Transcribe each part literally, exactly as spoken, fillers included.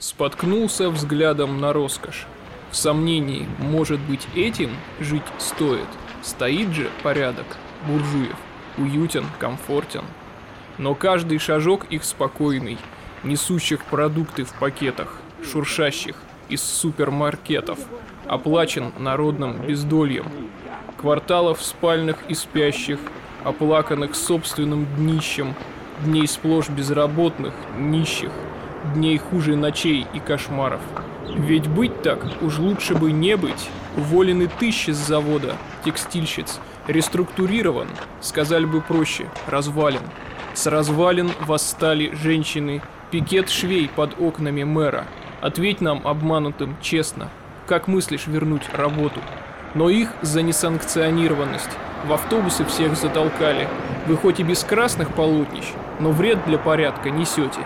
Споткнулся взглядом на роскошь. В сомнении, может быть, этим жить стоит. Стоит же порядок буржуев, уютен, комфортен. Но каждый шажок их спокойный, несущих продукты в пакетах, шуршащих из супермаркетов, оплачен народным бездольем. Кварталов спальных и спящих, оплаканных собственным днищем, дней сплошь безработных, нищих, дней хуже ночей и кошмаров. Ведь быть так уж лучше бы не быть. Уволены тысячи с завода, текстильщиц, реструктурирован, сказали бы проще, развален. С развалин восстали женщины, пикет швей под окнами мэра. Ответь нам, обманутым, честно, как мыслишь вернуть работу? Но их за несанкционированность в автобусы всех затолкали. Вы хоть и без красных полотнищ, но вред для порядка несете.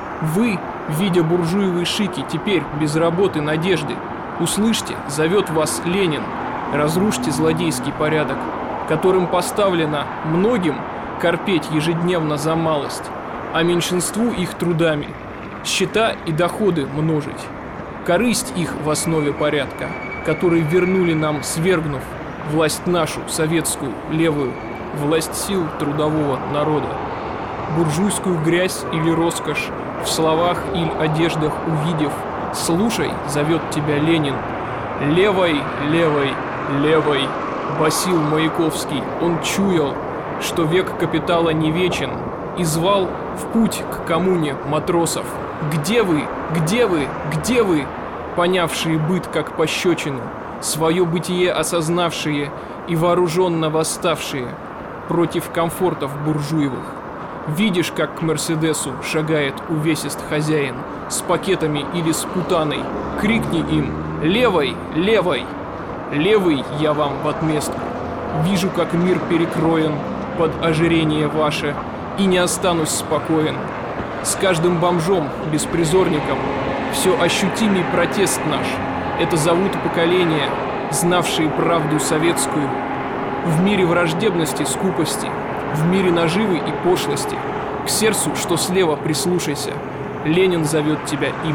Вы, видя буржуевые шики, теперь без работы, надежды. Услышьте, зовет вас Ленин. Разрушьте злодейский порядок, которым поставлено многим корпеть ежедневно за малость, а меньшинству их трудами счета и доходы множить. Корысть их в основе порядка, который вернули нам, свергнув власть нашу, советскую, левую, власть сил трудового народа. Буржуйскую грязь или роскошь в словах или одеждах увидев, слушай, зовет тебя Ленин. Левой, левой, левой, басил Маяковский. Он чуял, что век капитала не вечен, и звал в путь к коммуне матросов. Где вы, где вы, где вы, понявшие быт как пощечину, свое бытие осознавшие и вооруженно восставшие против комфортов буржуевых? Видишь, как к Мерседесу шагает увесист хозяин с пакетами или с путаной? Крикни им: «Левой, левой!» Левый я вам в отместку. Вижу, как мир перекроен под ожирение ваше, и не останусь спокоен. С каждым бомжом, беспризорником, все ощутимый протест наш. Это зовут поколения, знавшие правду советскую. В мире враждебности, скупости, в мире наживы и пошлости. К сердцу, что слева, прислушайся. Ленин зовет тебя им.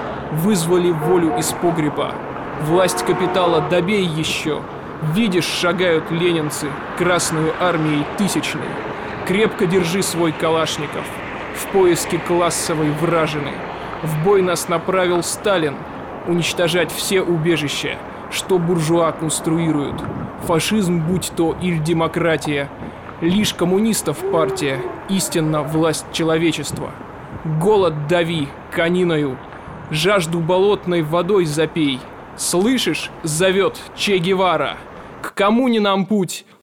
Вызвали волю из погреба. Власть капитала добей еще. Видишь, шагают ленинцы красную армией тысячной. Крепко держи свой калашников в поиске классовой вражины. В бой нас направил Сталин уничтожать все убежища, что буржуа конструируют. Фашизм, будь то или демократия, лишь коммунистов партия, истинно власть человечества. Голод дави кониною, жажду болотной водой запей. Слышишь, зовет Че Гевара. К коммуне нам путь,